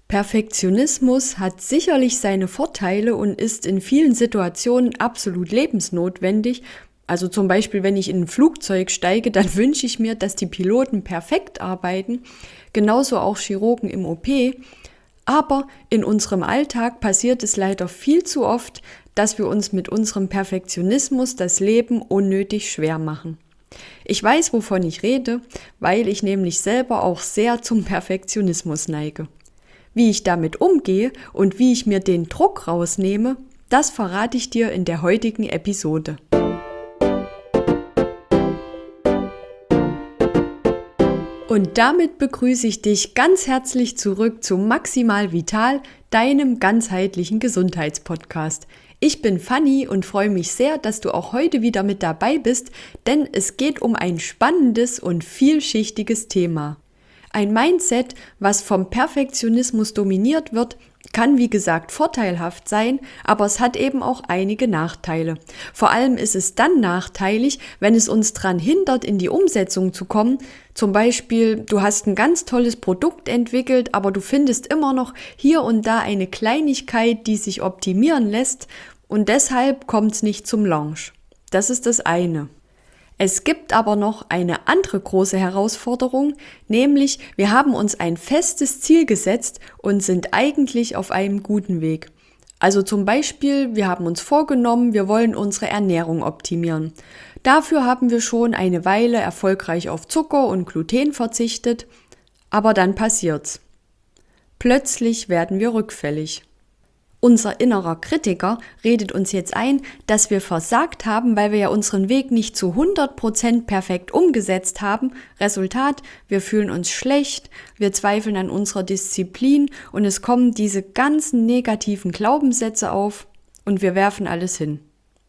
Perfektionismus hat sicherlich seine Vorteile und ist in vielen Situationen absolut lebensnotwendig. Also zum Beispiel, wenn ich in ein Flugzeug steige, dann wünsche ich mir, dass die Piloten perfekt arbeiten, genauso auch Chirurgen im OP. Aber in unserem Alltag passiert es leider viel zu oft, dass wir uns mit unserem Perfektionismus das Leben unnötig schwer machen. Ich weiß, wovon ich rede, weil ich nämlich selber auch sehr zum Perfektionismus neige. Wie ich damit umgehe und wie ich mir den Druck rausnehme, das verrate ich dir in der heutigen Episode. Und damit begrüße ich dich ganz herzlich zurück zu Maximal Vital, deinem ganzheitlichen Gesundheitspodcast. Ich bin Fanny und freue mich sehr, dass du auch heute wieder mit dabei bist, denn es geht um ein spannendes und vielschichtiges Thema. Ein Mindset, was vom Perfektionismus dominiert wird, kann wie gesagt vorteilhaft sein, aber es hat eben auch einige Nachteile. Vor allem ist es dann nachteilig, wenn es uns daran hindert, in die Umsetzung zu kommen. Zum Beispiel, du hast ein ganz tolles Produkt entwickelt, aber du findest immer noch hier und da eine Kleinigkeit, die sich optimieren lässt und deshalb kommt es nicht zum Launch. Das ist das eine. Es gibt aber noch eine andere große Herausforderung, nämlich wir haben uns ein festes Ziel gesetzt und sind eigentlich auf einem guten Weg. Also zum Beispiel, wir haben uns vorgenommen, wir wollen unsere Ernährung optimieren. Dafür haben wir schon eine Weile erfolgreich auf Zucker und Gluten verzichtet, aber dann passiert's. Plötzlich werden wir rückfällig. Unser innerer Kritiker redet uns jetzt ein, dass wir versagt haben, weil wir ja unseren Weg nicht zu 100% perfekt umgesetzt haben. Resultat, wir fühlen uns schlecht, wir zweifeln an unserer Disziplin und es kommen diese ganzen negativen Glaubenssätze auf und wir werfen alles hin.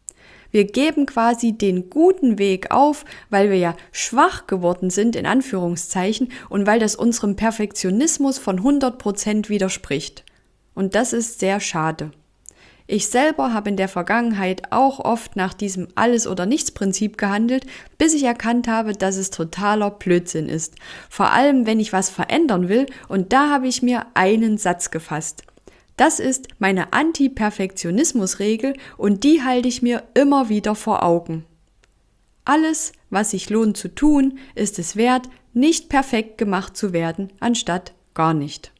Wir geben quasi den guten Weg auf, weil wir ja schwach geworden sind, in Anführungszeichen, und weil das unserem Perfektionismus von 100% widerspricht. Und das ist sehr schade. Ich selber habe in der Vergangenheit auch oft nach diesem Alles-oder-nichts-Prinzip gehandelt, bis ich erkannt habe, dass es totaler Blödsinn ist. Vor allem, wenn ich was verändern will, und da habe ich mir einen Satz gefasst. Das ist meine Anti-Perfektionismus-Regel und die halte ich mir immer wieder vor Augen. Alles, was sich lohnt zu tun, ist es wert, nicht perfekt gemacht zu werden, anstatt gar nicht.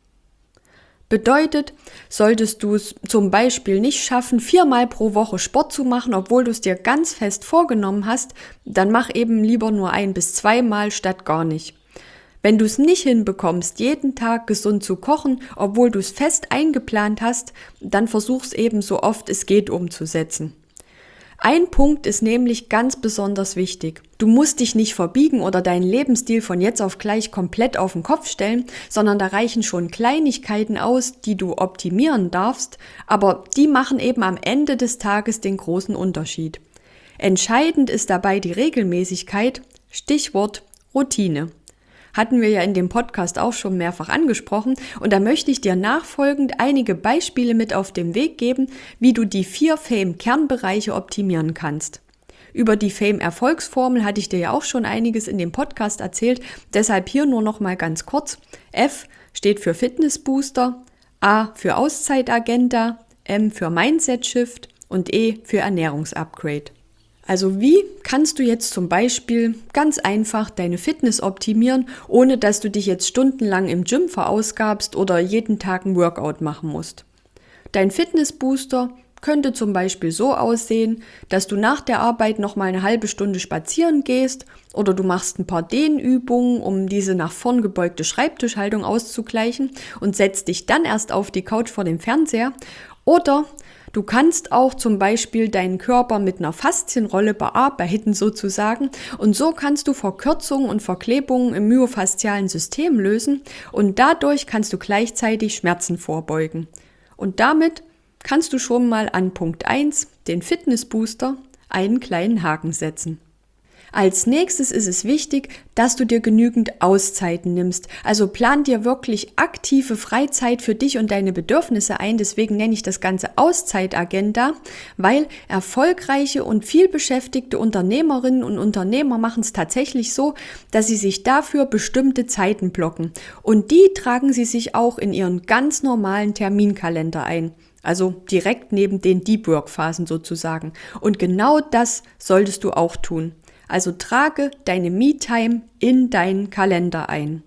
Bedeutet, solltest du es zum Beispiel nicht schaffen, 4-mal pro Woche Sport zu machen, obwohl du es dir ganz fest vorgenommen hast, dann mach eben lieber nur 1- bis 2-mal statt gar nicht. Wenn du es nicht hinbekommst, jeden Tag gesund zu kochen, obwohl du es fest eingeplant hast, dann versuch es eben so oft es geht umzusetzen. Ein Punkt ist nämlich ganz besonders wichtig. Du musst dich nicht verbiegen oder deinen Lebensstil von jetzt auf gleich komplett auf den Kopf stellen, sondern da reichen schon Kleinigkeiten aus, die du optimieren darfst, aber die machen eben am Ende des Tages den großen Unterschied. Entscheidend ist dabei die Regelmäßigkeit, Stichwort Routine. Hatten wir ja in dem Podcast auch schon mehrfach angesprochen und da möchte ich dir nachfolgend einige Beispiele mit auf den Weg geben, wie du die 4 Fame-Kernbereiche optimieren kannst. Über die Fame-Erfolgsformel hatte ich dir ja auch schon einiges in dem Podcast erzählt, deshalb hier nur noch mal ganz kurz. F steht für Fitness-Booster, A für Auszeitagenda, M für Mindset-Shift und E für Ernährungsupgrade. Also wie kannst du jetzt zum Beispiel ganz einfach deine Fitness optimieren, ohne dass du dich jetzt stundenlang im Gym verausgabst oder jeden Tag ein Workout machen musst? Dein Fitnessbooster könnte zum Beispiel so aussehen, dass du nach der Arbeit nochmal eine halbe Stunde spazieren gehst oder du machst ein paar Dehnübungen, um diese nach vorn gebeugte Schreibtischhaltung auszugleichen und setzt dich dann erst auf die Couch vor dem Fernseher. Oder du kannst auch zum Beispiel deinen Körper mit einer Faszienrolle bearbeiten sozusagen und so kannst du Verkürzungen und Verklebungen im myofaszialen System lösen und dadurch kannst du gleichzeitig Schmerzen vorbeugen. Und damit kannst du schon mal an Punkt 1, den Fitnessbooster, einen kleinen Haken setzen. Als nächstes ist es wichtig, dass du dir genügend Auszeiten nimmst. Also plan dir wirklich aktive Freizeit für dich und deine Bedürfnisse ein. Deswegen nenne ich das Ganze Auszeitagenda, weil erfolgreiche und vielbeschäftigte Unternehmerinnen und Unternehmer machen es tatsächlich so, dass sie sich dafür bestimmte Zeiten blocken. Und die tragen sie sich auch in ihren ganz normalen Terminkalender ein. Also direkt neben den Deep Work Phasen sozusagen. Und genau das solltest du auch tun. Also trage deine Me-Time in deinen Kalender ein.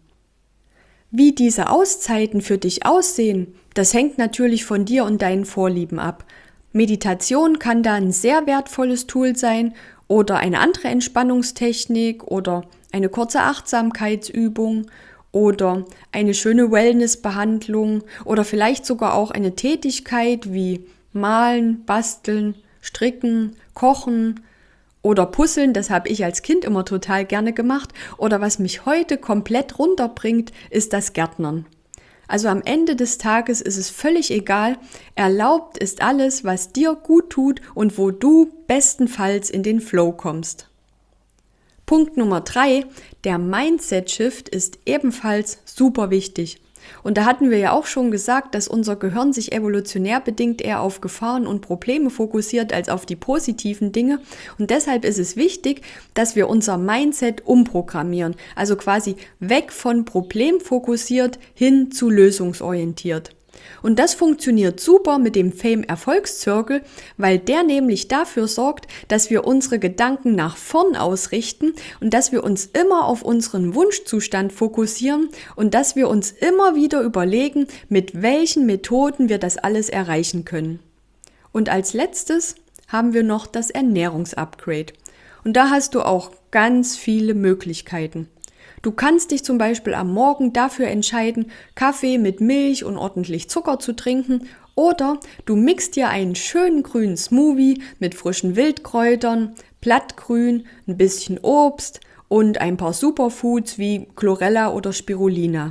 Wie diese Auszeiten für dich aussehen, das hängt natürlich von dir und deinen Vorlieben ab. Meditation kann da ein sehr wertvolles Tool sein oder eine andere Entspannungstechnik oder eine kurze Achtsamkeitsübung oder eine schöne Wellnessbehandlung oder vielleicht sogar auch eine Tätigkeit wie Malen, Basteln, Stricken, Kochen oder Puzzeln, das habe ich als Kind immer total gerne gemacht. Oder was mich heute komplett runterbringt, ist das Gärtnern. Also am Ende des Tages ist es völlig egal. Erlaubt ist alles, was dir gut tut und wo du bestenfalls in den Flow kommst. Punkt Nummer 3, der Mindset-Shift ist ebenfalls super wichtig. Und da hatten wir ja auch schon gesagt, dass unser Gehirn sich evolutionär bedingt eher auf Gefahren und Probleme fokussiert als auf die positiven Dinge. Und deshalb ist es wichtig, dass wir unser Mindset umprogrammieren. Also quasi weg von problemfokussiert hin zu lösungsorientiert. Und das funktioniert super mit dem Fame-Erfolgszirkel, weil der nämlich dafür sorgt, dass wir unsere Gedanken nach vorn ausrichten und dass wir uns immer auf unseren Wunschzustand fokussieren und dass wir uns immer wieder überlegen, mit welchen Methoden wir das alles erreichen können. Und als letztes haben wir noch das Ernährungsupgrade. Und da hast du auch ganz viele Möglichkeiten. Du kannst dich zum Beispiel am Morgen dafür entscheiden, Kaffee mit Milch und ordentlich Zucker zu trinken, oder du mixt dir einen schönen grünen Smoothie mit frischen Wildkräutern, Blattgrün, ein bisschen Obst und ein paar Superfoods wie Chlorella oder Spirulina.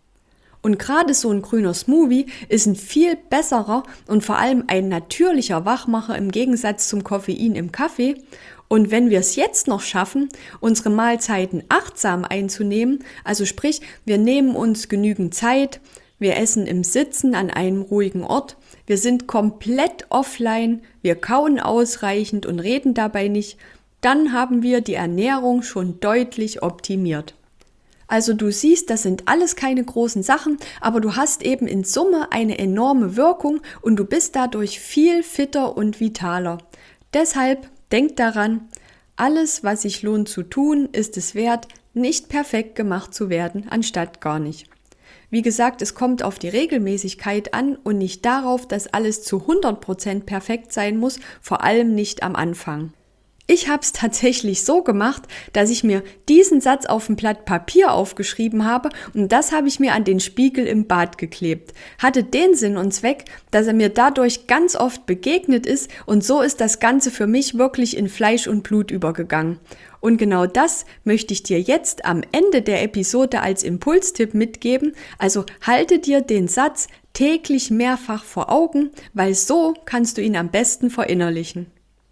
Und gerade so ein grüner Smoothie ist ein viel besserer und vor allem ein natürlicher Wachmacher im Gegensatz zum Koffein im Kaffee. Und wenn wir es jetzt noch schaffen, unsere Mahlzeiten achtsam einzunehmen, also sprich, wir nehmen uns genügend Zeit, wir essen im Sitzen an einem ruhigen Ort, wir sind komplett offline, wir kauen ausreichend und reden dabei nicht, dann haben wir die Ernährung schon deutlich optimiert. Also du siehst, das sind alles keine großen Sachen, aber du hast eben in Summe eine enorme Wirkung und du bist dadurch viel fitter und vitaler. Deshalb denk daran, alles, was sich lohnt zu tun, ist es wert, nicht perfekt gemacht zu werden, anstatt gar nicht. Wie gesagt, es kommt auf die Regelmäßigkeit an und nicht darauf, dass alles zu 100% perfekt sein muss, vor allem nicht am Anfang. Ich habe es tatsächlich so gemacht, dass ich mir diesen Satz auf ein Blatt Papier aufgeschrieben habe und das habe ich mir an den Spiegel im Bad geklebt. Hatte den Sinn und Zweck, dass er mir dadurch ganz oft begegnet ist und so ist das Ganze für mich wirklich in Fleisch und Blut übergegangen. Und genau das möchte ich dir jetzt am Ende der Episode als Impulstipp mitgeben. Also halte dir den Satz täglich mehrfach vor Augen, weil so kannst du ihn am besten verinnerlichen.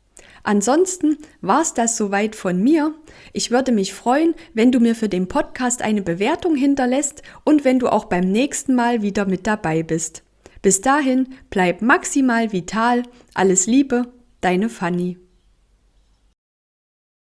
Ansonsten war's das soweit von mir. Ich würde mich freuen, wenn du mir für den Podcast eine Bewertung hinterlässt und wenn du auch beim nächsten Mal wieder mit dabei bist. Bis dahin, bleib maximal vital. Alles Liebe, deine Fanny.